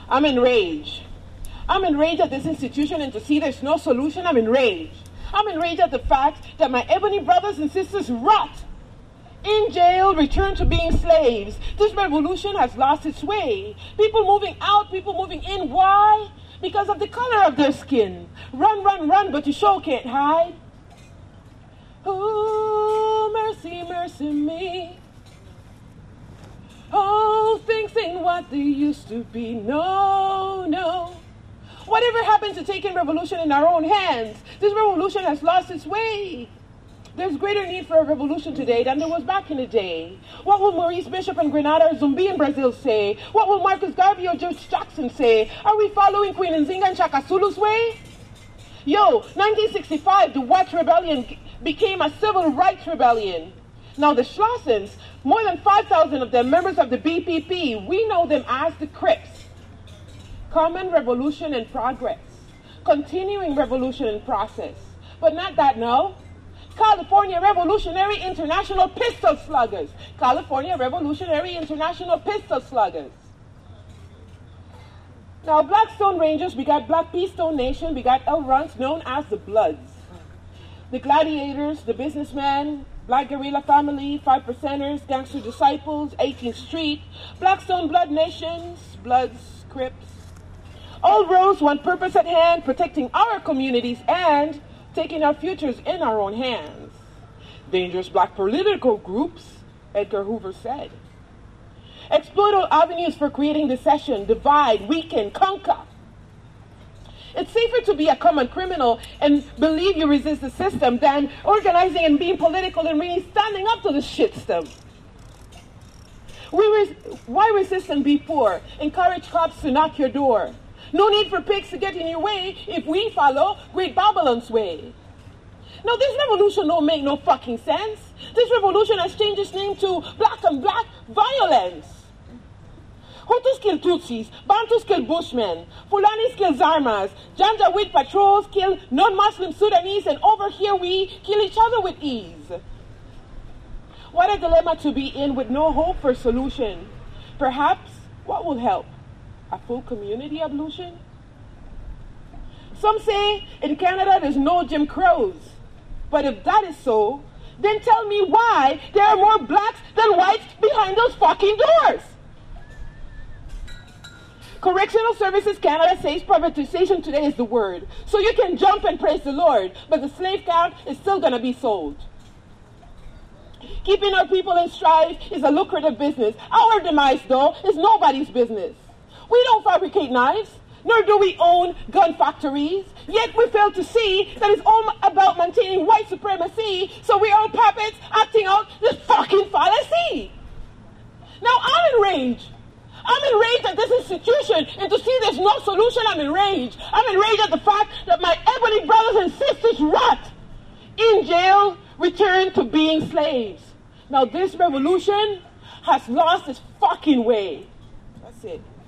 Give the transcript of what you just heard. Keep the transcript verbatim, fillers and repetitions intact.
I'm enraged. I'm enraged at this institution, and to see there's no solution, I'm enraged. I'm enraged at the fact that my ebony brothers and sisters rot in jail, return to being slaves. This revolution has lost its way. People moving out, people moving in. Why? Because of the color of their skin. Run, run, run, but you sure can't hide. Oh, mercy, mercy me. Oh, things ain't what they used to be. No, no. Whatever happened to taking revolution in our own hands? This revolution has lost its way. There's greater need for a revolution today than there was back in the day. What will Maurice Bishop in Grenada or Zumbi in Brazil say? What will Marcus Garvey or George Jackson say? Are we following Queen Nzinga and Shaka Zulu's way? Yo, nineteen sixty-five, the Watch Rebellion became a civil rights rebellion. Now the Schlossens, more than five thousand of them members of the B P P, we know them as the Crips. Common revolution in progress. Continuing revolution in process. But not that, no. California Revolutionary International Pistol Sluggers. California Revolutionary International Pistol Sluggers. Now, Black Stone Rangers, we got Black Pea Stone Nation, we got El Runts, known as the Bloods. The Gladiators, the Businessmen, Black Guerrilla Family, Five Percenters, Gangster Disciples, eighteenth Street, Blackstone Blood Nations, Bloods, Crips. All roads, one purpose at hand, protecting our communities and taking our futures in our own hands. Dangerous black political groups, Edgar Hoover said. Exploit all avenues for creating dissension, divide, weaken, conquer. It's safer to be a common criminal and believe you resist the system than organizing and being political and really standing up to the shitstem. We res- why resist and be poor? Encourage cops to knock your door. No need for pigs to get in your way if we follow Great Babylon's way. Now, this revolution don't make no fucking sense. This revolution has changed its name to black on black violence. Hutus kill Tutsis, Bantus kill Bushmen, Fulanis kill Zarmas, Janjaweed patrols kill non-Muslim Sudanese, and over here we kill each other with ease. What a dilemma to be in with no hope for solution. Perhaps what will help? A full community ablution? Some say in Canada there's no Jim Crows. But if that is so, then tell me why there are more blacks than whites behind those fucking doors. Correctional Services Canada says privatization today is the word. So you can jump and praise the Lord, but the slave count is still going to be sold. Keeping our people in strife is a lucrative business. Our demise, though, is nobody's business. We don't fabricate knives, nor do we own gun factories. Yet we fail to see that it's all about maintaining white supremacy, so we're all puppets acting out this fucking fallacy. Now I'm enraged. I'm enraged at this institution, and to see there's no solution, I'm enraged. I'm enraged at the fact that my ebony brothers and sisters rot in jail, return to being slaves. Now this revolution has lost its fucking way. That's it.